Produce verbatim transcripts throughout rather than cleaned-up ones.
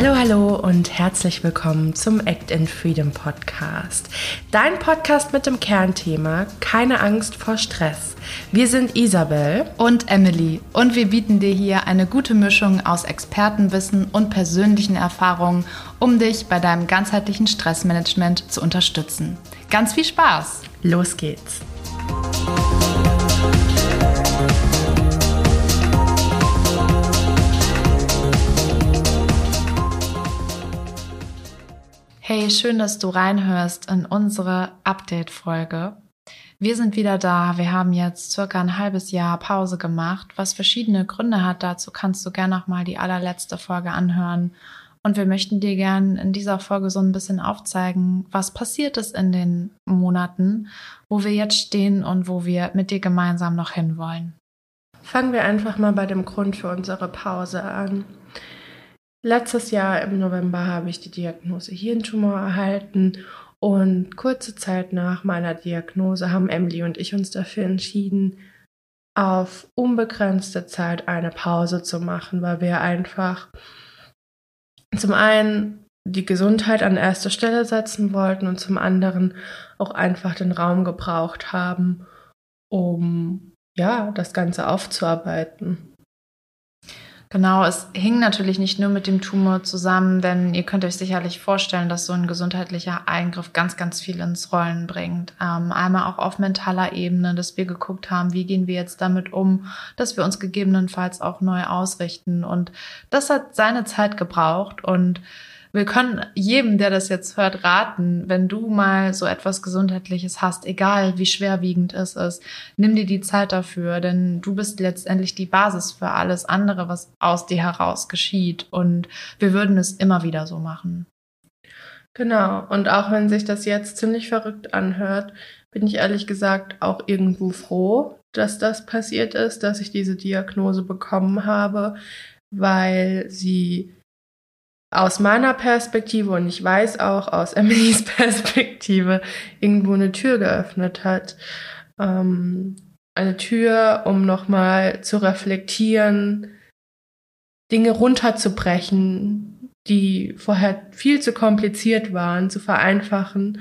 Hallo, hallo und herzlich willkommen zum Act in Freedom Podcast. Dein Podcast mit dem Kernthema Keine Angst vor Stress. Wir sind Isabel und Emily und wir bieten dir hier eine gute Mischung aus Expertenwissen und persönlichen Erfahrungen, um dich bei deinem ganzheitlichen Stressmanagement zu unterstützen. Ganz viel Spaß! Los geht's! Hey, schön, dass du reinhörst in unsere Update-Folge. Wir sind wieder da. Wir haben jetzt circa ein halbes Jahr Pause gemacht, was verschiedene Gründe hat. Dazu kannst du gerne nochmal die allerletzte Folge anhören. Und wir möchten dir gerne in dieser Folge so ein bisschen aufzeigen, was passiert ist in den Monaten, wo wir jetzt stehen und wo wir mit dir gemeinsam noch hinwollen. Fangen wir einfach mal bei dem Grund für unsere Pause an. Letztes Jahr im November habe ich die Diagnose Hirntumor erhalten und kurze Zeit nach meiner Diagnose haben Emily und ich uns dafür entschieden, auf unbegrenzte Zeit eine Pause zu machen, weil wir einfach zum einen die Gesundheit an erste Stelle setzen wollten und zum anderen auch einfach den Raum gebraucht haben, um ja, das Ganze aufzuarbeiten. Genau, es hing natürlich nicht nur mit dem Tumor zusammen, denn ihr könnt euch sicherlich vorstellen, dass so ein gesundheitlicher Eingriff ganz, ganz viel ins Rollen bringt. Ähm, einmal auch auf mentaler Ebene, dass wir geguckt haben, wie gehen wir jetzt damit um, dass wir uns gegebenenfalls auch neu ausrichten. Und das hat seine Zeit gebraucht und wir können jedem, der das jetzt hört, raten, wenn du mal so etwas Gesundheitliches hast, egal wie schwerwiegend es ist, nimm dir die Zeit dafür, denn du bist letztendlich die Basis für alles andere, was aus dir heraus geschieht. Und wir würden es immer wieder so machen. Genau, und auch wenn sich das jetzt ziemlich verrückt anhört, bin ich ehrlich gesagt auch irgendwo froh, dass das passiert ist, dass ich diese Diagnose bekommen habe, weil sie aus meiner Perspektive und ich weiß auch aus Emilys Perspektive irgendwo eine Tür geöffnet hat. Ähm, eine Tür, um nochmal zu reflektieren, Dinge runterzubrechen, die vorher viel zu kompliziert waren, zu vereinfachen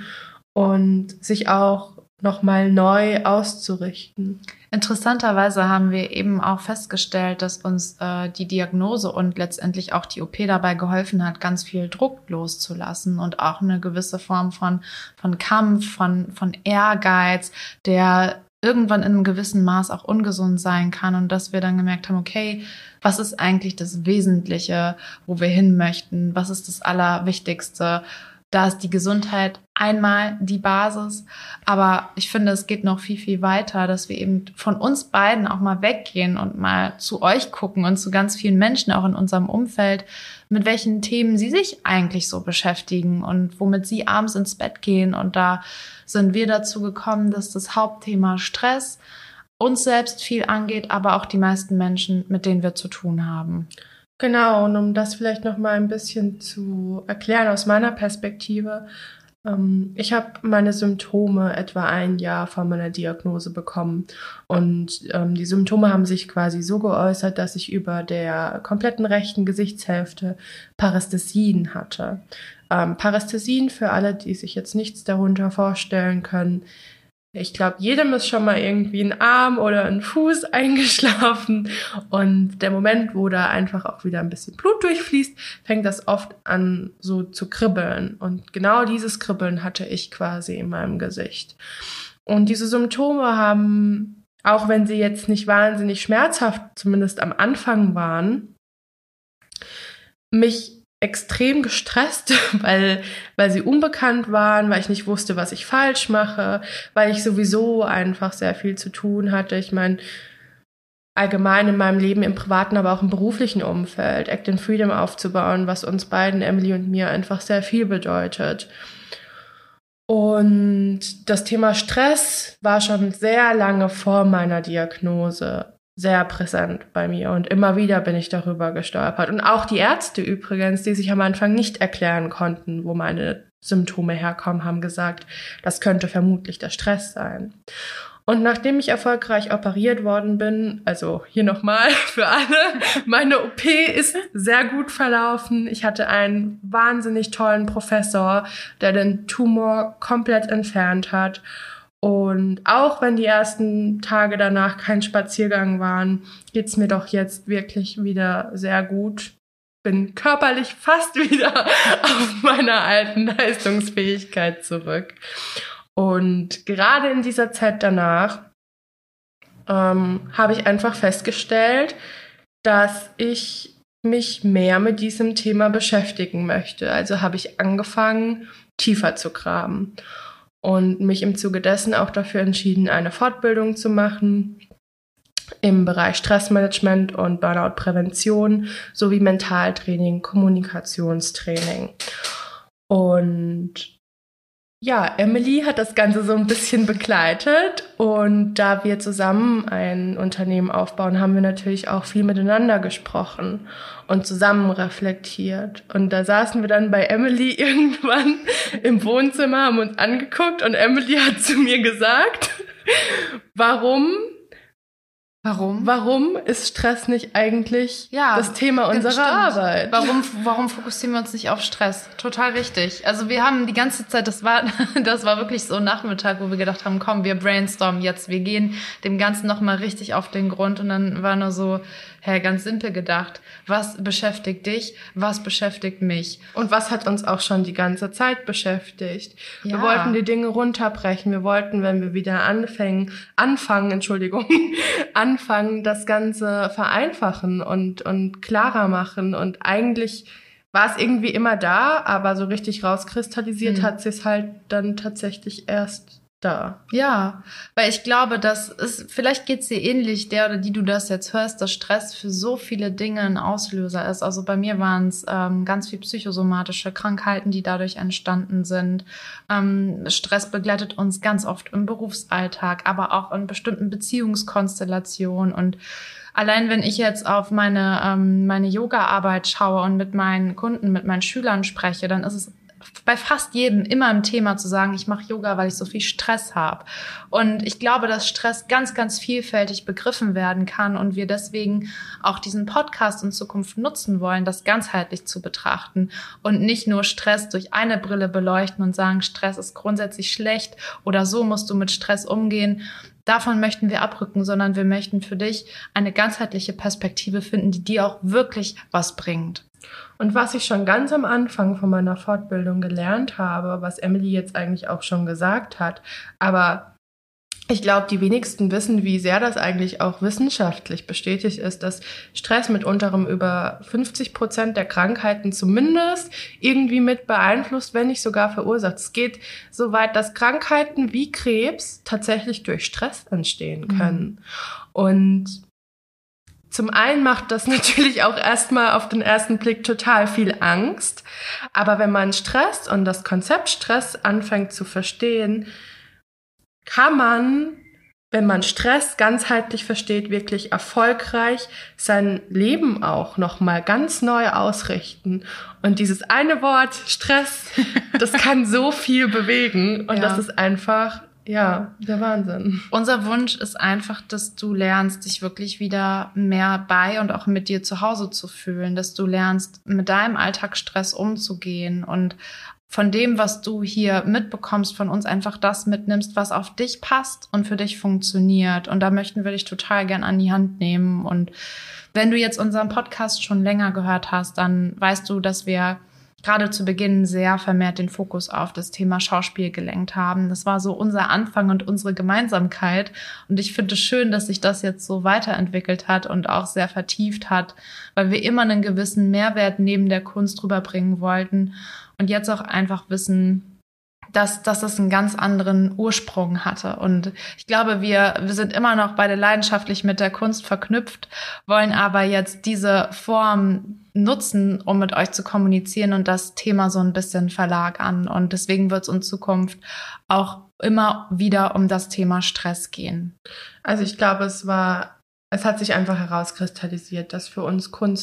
und sich auch nochmal neu auszurichten. Interessanterweise haben wir eben auch festgestellt, dass uns äh, die Diagnose und letztendlich auch die O P dabei geholfen hat, ganz viel Druck loszulassen und auch eine gewisse Form von, von Kampf, von, von Ehrgeiz, der irgendwann in einem gewissen Maß auch ungesund sein kann und dass wir dann gemerkt haben, okay, was ist eigentlich das Wesentliche, wo wir hin möchten? Was ist das Allerwichtigste? Da ist die Gesundheit einmal die Basis, aber ich finde, es geht noch viel, viel weiter, dass wir eben von uns beiden auch mal weggehen und mal zu euch gucken und zu ganz vielen Menschen auch in unserem Umfeld, mit welchen Themen sie sich eigentlich so beschäftigen und womit sie abends ins Bett gehen. Und da sind wir dazu gekommen, dass das Hauptthema Stress uns selbst viel angeht, aber auch die meisten Menschen, mit denen wir zu tun haben. Genau, und um das vielleicht noch mal ein bisschen zu erklären aus meiner Perspektive. Ähm, ich habe meine Symptome etwa ein Jahr vor meiner Diagnose bekommen und ähm, die Symptome haben sich quasi so geäußert, dass ich über der kompletten rechten Gesichtshälfte Parästhesien hatte. Ähm, Parästhesien, für alle, die sich jetzt nichts darunter vorstellen können, ich glaube, jedem ist schon mal irgendwie ein Arm oder ein Fuß eingeschlafen und der Moment, wo da einfach auch wieder ein bisschen Blut durchfließt, fängt das oft an so zu kribbeln und genau dieses Kribbeln hatte ich quasi in meinem Gesicht. Und diese Symptome haben, auch wenn sie jetzt nicht wahnsinnig schmerzhaft, zumindest am Anfang waren, mich extrem gestresst, weil, weil sie unbekannt waren, weil ich nicht wusste, was ich falsch mache, weil ich sowieso einfach sehr viel zu tun hatte. Ich meine, allgemein in meinem Leben, im privaten, aber auch im beruflichen Umfeld, Act in Freedom aufzubauen, was uns beiden, Emily und mir, einfach sehr viel bedeutet. Und das Thema Stress war schon sehr lange vor meiner Diagnose sehr präsent bei mir und immer wieder bin ich darüber gestolpert. Und auch die Ärzte übrigens, die sich am Anfang nicht erklären konnten, wo meine Symptome herkommen, haben gesagt, das könnte vermutlich der Stress sein. Und nachdem ich erfolgreich operiert worden bin, also hier nochmal für alle, meine O P ist sehr gut verlaufen. Ich hatte einen wahnsinnig tollen Professor, der den Tumor komplett entfernt hat. Und auch wenn die ersten Tage danach kein Spaziergang waren, geht's mir doch jetzt wirklich wieder sehr gut. Bin körperlich fast wieder auf meiner alten Leistungsfähigkeit zurück. Und gerade in dieser Zeit danach ähm, habe ich einfach festgestellt, dass ich mich mehr mit diesem Thema beschäftigen möchte. Also habe ich angefangen, tiefer zu graben und mich im Zuge dessen auch dafür entschieden, eine Fortbildung zu machen im Bereich Stressmanagement und Burnout-Prävention sowie Mentaltraining, Kommunikationstraining. Und ja, Emily hat das Ganze so ein bisschen begleitet und da wir zusammen ein Unternehmen aufbauen, haben wir natürlich auch viel miteinander gesprochen und zusammen reflektiert. Und da saßen wir dann bei Emily irgendwann im Wohnzimmer, haben uns angeguckt und Emily hat zu mir gesagt, warum Warum? Warum ist Stress nicht eigentlich ja, das Thema unserer stimmt. Arbeit? Warum, warum fokussieren wir uns nicht auf Stress? Total richtig. Also wir haben die ganze Zeit, das war, das war wirklich so ein Nachmittag, wo wir gedacht haben, komm, wir brainstormen jetzt, wir gehen dem Ganzen nochmal richtig auf den Grund und dann war nur so, hey, ganz simpel gedacht, was beschäftigt dich, was beschäftigt mich? Und was hat uns auch schon die ganze Zeit beschäftigt? Ja. Wir wollten die Dinge runterbrechen, wir wollten, wenn wir wieder anfangen, anfangen, Entschuldigung, anfangen, das Ganze vereinfachen und, und klarer machen und eigentlich war es irgendwie immer da, aber so richtig rauskristallisiert hm. hat sich es halt dann tatsächlich erst da. Ja, weil ich glaube, dass es, vielleicht geht's dir ähnlich, der oder die du das jetzt hörst, dass Stress für so viele Dinge ein Auslöser ist. Also bei mir waren es ähm, ganz viel psychosomatische Krankheiten, die dadurch entstanden sind. Ähm, Stress begleitet uns ganz oft im Berufsalltag, aber auch in bestimmten Beziehungskonstellationen. Und allein wenn ich jetzt auf meine, ähm, meine Yoga-Arbeit schaue und mit meinen Kunden, mit meinen Schülern spreche, dann ist es bei fast jedem immer im Thema zu sagen, ich mache Yoga, weil ich so viel Stress habe. Und ich glaube, dass Stress ganz, ganz vielfältig begriffen werden kann und wir deswegen auch diesen Podcast in Zukunft nutzen wollen, das ganzheitlich zu betrachten und nicht nur Stress durch eine Brille beleuchten und sagen, Stress ist grundsätzlich schlecht oder so musst du mit Stress umgehen. Davon möchten wir abrücken, sondern wir möchten für dich eine ganzheitliche Perspektive finden, die dir auch wirklich was bringt. Und was ich schon ganz am Anfang von meiner Fortbildung gelernt habe, was Emily jetzt eigentlich auch schon gesagt hat, aber ich glaube, die wenigsten wissen, wie sehr das eigentlich auch wissenschaftlich bestätigt ist, dass Stress mit unterem über fünfzig Prozent der Krankheiten zumindest irgendwie mit beeinflusst, wenn nicht sogar verursacht. Es geht so weit, dass Krankheiten wie Krebs tatsächlich durch Stress entstehen können. Mhm. Und zum einen macht das natürlich auch erstmal auf den ersten Blick total viel Angst. Aber wenn man Stress und das Konzept Stress anfängt zu verstehen, kann man, wenn man Stress ganzheitlich versteht, wirklich erfolgreich sein Leben auch nochmal ganz neu ausrichten. Und dieses eine Wort Stress, das kann so viel bewegen. Und ja. das ist einfach... Ja, der Wahnsinn. Unser Wunsch ist einfach, dass du lernst, dich wirklich wieder mehr bei und auch mit dir zu Hause zu fühlen, dass du lernst, mit deinem Alltagsstress umzugehen und von dem, was du hier mitbekommst, von uns einfach das mitnimmst, was auf dich passt und für dich funktioniert. Und da möchten wir dich total gern an die Hand nehmen. Und wenn du jetzt unseren Podcast schon länger gehört hast, dann weißt du, dass wir gerade zu Beginn sehr vermehrt den Fokus auf das Thema Schauspiel gelenkt haben. Das war so unser Anfang und unsere Gemeinsamkeit. Und ich finde es schön, dass sich das jetzt so weiterentwickelt hat und auch sehr vertieft hat, weil wir immer einen gewissen Mehrwert neben der Kunst rüberbringen wollten und jetzt auch einfach wissen, dass, dass das einen ganz anderen Ursprung hatte. Und ich glaube, wir, wir sind immer noch beide leidenschaftlich mit der Kunst verknüpft, wollen aber jetzt diese Form nutzen, um mit euch zu kommunizieren und das Thema so ein bisschen verlagern. Und deswegen wird es in Zukunft auch immer wieder um das Thema Stress gehen. Also ich glaube, es war, es hat sich einfach herauskristallisiert, dass für uns Kunst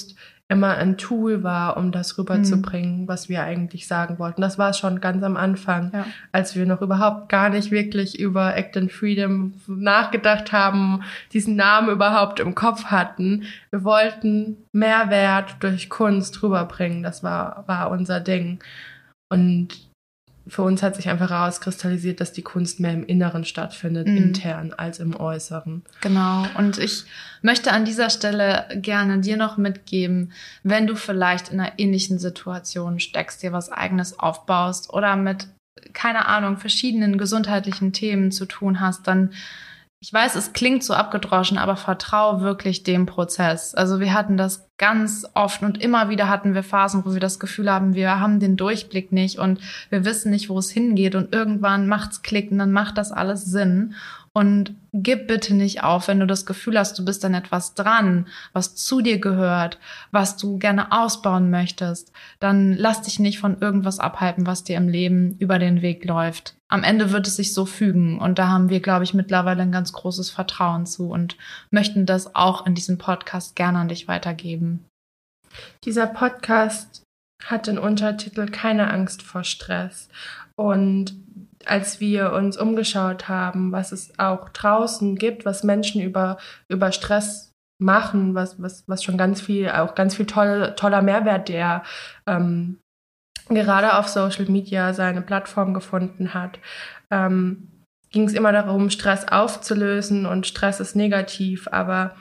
immer ein Tool war, um das rüberzubringen, mhm. was wir eigentlich sagen wollten. Das war schon ganz am Anfang, ja. als wir noch überhaupt gar nicht wirklich über Act in Freedom nachgedacht haben, diesen Namen überhaupt im Kopf hatten. Wir wollten Mehrwert durch Kunst rüberbringen. Das war, war unser Ding. Und für uns hat sich einfach herauskristallisiert, dass die Kunst mehr im Inneren stattfindet, mhm. intern, als im Äußeren. Genau. Und ich möchte an dieser Stelle gerne dir noch mitgeben, wenn du vielleicht in einer ähnlichen Situation steckst, dir was Eigenes aufbaust oder mit, keine Ahnung, verschiedenen gesundheitlichen Themen zu tun hast, dann, ich weiß, es klingt so abgedroschen, aber vertrau wirklich dem Prozess. Also wir hatten das ganz oft und immer wieder hatten wir Phasen, wo wir das Gefühl haben, wir haben den Durchblick nicht und wir wissen nicht, wo es hingeht und irgendwann macht's Klick und dann macht das alles Sinn. Und gib bitte nicht auf, wenn du das Gefühl hast, du bist an etwas dran, was zu dir gehört, was du gerne ausbauen möchtest, dann lass dich nicht von irgendwas abhalten, was dir im Leben über den Weg läuft. Am Ende wird es sich so fügen und da haben wir, glaube ich, mittlerweile ein ganz großes Vertrauen zu und möchten das auch in diesem Podcast gerne an dich weitergeben. Dieser Podcast hat den Untertitel Keine Angst vor Stress und als wir uns umgeschaut haben, was es auch draußen gibt, was Menschen über, über Stress machen, was, was, was schon ganz viel, auch ganz viel toll, toller Mehrwert, der ähm, gerade auf Social Media seine Plattform gefunden hat, ähm, ging es immer darum, Stress aufzulösen und Stress ist negativ, aber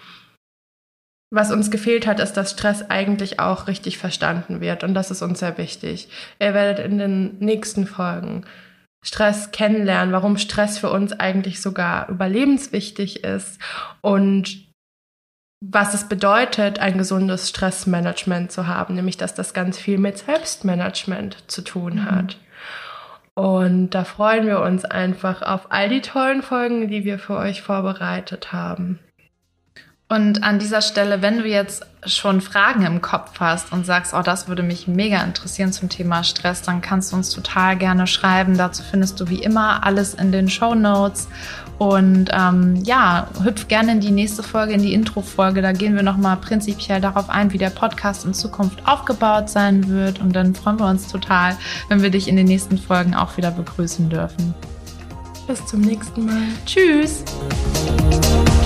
was uns gefehlt hat, ist, dass Stress eigentlich auch richtig verstanden wird und das ist uns sehr wichtig. Ihr werdet in den nächsten Folgen Stress kennenlernen, warum Stress für uns eigentlich sogar überlebenswichtig ist und was es bedeutet, ein gesundes Stressmanagement zu haben, nämlich dass das ganz viel mit Selbstmanagement zu tun hat. Mhm. Und da freuen wir uns einfach auf all die tollen Folgen, die wir für euch vorbereitet haben. Und an dieser Stelle, wenn du jetzt schon Fragen im Kopf hast und sagst, oh, das würde mich mega interessieren zum Thema Stress, dann kannst du uns total gerne schreiben. Dazu findest du wie immer alles in den Shownotes. Und ähm, ja, hüpf gerne in die nächste Folge, in die Intro-Folge. Da gehen wir nochmal prinzipiell darauf ein, wie der Podcast in Zukunft aufgebaut sein wird. Und dann freuen wir uns total, wenn wir dich in den nächsten Folgen auch wieder begrüßen dürfen. Bis zum nächsten Mal. Tschüss!